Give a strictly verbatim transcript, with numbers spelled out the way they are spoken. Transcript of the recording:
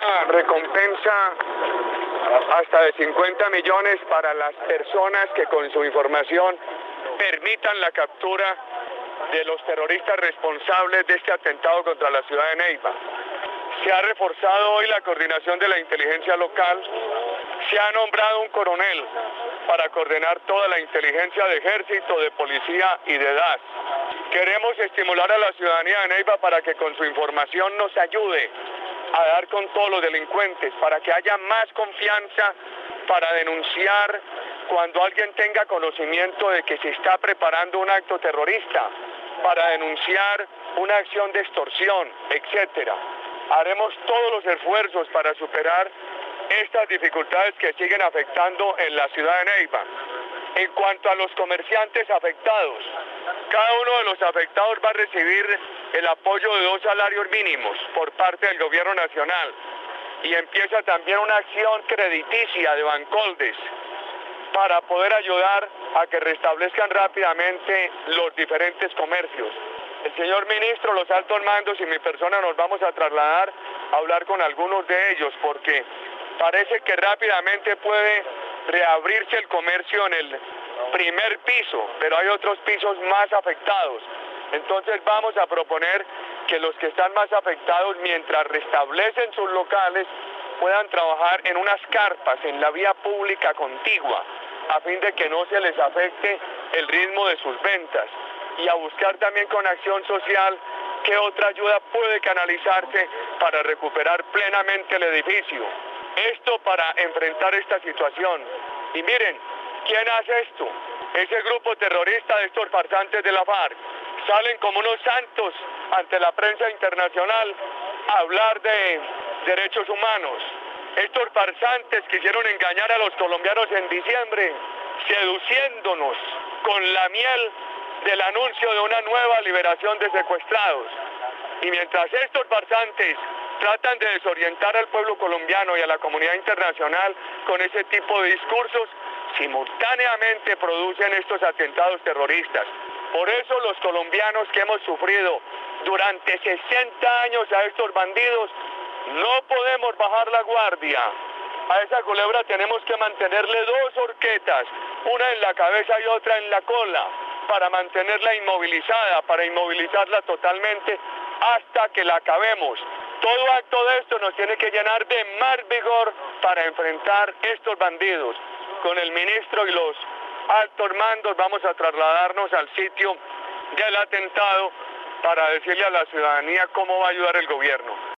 una recompensa hasta de cincuenta millones para las personas que con su información permitan la captura de los terroristas responsables de este atentado contra la ciudad de Neiva. Se ha reforzado hoy la coordinación de la inteligencia local, se ha nombrado un coronel para coordinar toda la inteligencia de ejército, de policía y de D A S. Queremos estimular a la ciudadanía de Neiva para que con su información nos ayude a dar con todos los delincuentes, para que haya más confianza para denunciar cuando alguien tenga conocimiento de que se está preparando un acto terrorista, para denunciar una acción de extorsión, etcétera. Haremos todos los esfuerzos para superar estas dificultades que siguen afectando en la ciudad de Neiva. En cuanto a los comerciantes afectados, cada uno de los afectados va a recibir el apoyo de dos salarios mínimos por parte del gobierno nacional y empieza también una acción crediticia de Bancoldes para poder ayudar a que restablezcan rápidamente los diferentes comercios. El señor ministro, los altos mandos y mi persona nos vamos a trasladar a hablar con algunos de ellos porque parece que rápidamente puede reabrirse el comercio en el primer piso, pero hay otros pisos más afectados. Entonces vamos a proponer que los que están más afectados, mientras restablecen sus locales, puedan trabajar en unas carpas en la vía pública contigua, a fin de que no se les afecte el ritmo de sus ventas, y a buscar también con acción social qué otra ayuda puede canalizarse para recuperar plenamente el edificio. Esto para enfrentar esta situación. Y miren, ¿quién hace esto? Ese grupo terrorista de estos farsantes de la FARC. Salen como unos santos ante la prensa internacional a hablar de derechos humanos. Estos farsantes quisieron engañar a los colombianos en diciembre, seduciéndonos con la miel del anuncio de una nueva liberación de secuestrados. Y mientras estos farsantes tratan de desorientar al pueblo colombiano y a la comunidad internacional con ese tipo de discursos, simultáneamente producen estos atentados terroristas. Por eso los colombianos que hemos sufrido durante sesenta años a estos bandidos, no podemos bajar la guardia. A esa culebra tenemos que mantenerle dos horquetas, una en la cabeza y otra en la cola, para mantenerla inmovilizada, para inmovilizarla totalmente hasta que la acabemos. Todo acto de esto nos tiene que llenar de más vigor para enfrentar estos bandidos. Con el ministro y los altos mandos vamos a trasladarnos al sitio del atentado para decirle a la ciudadanía cómo va a ayudar el gobierno.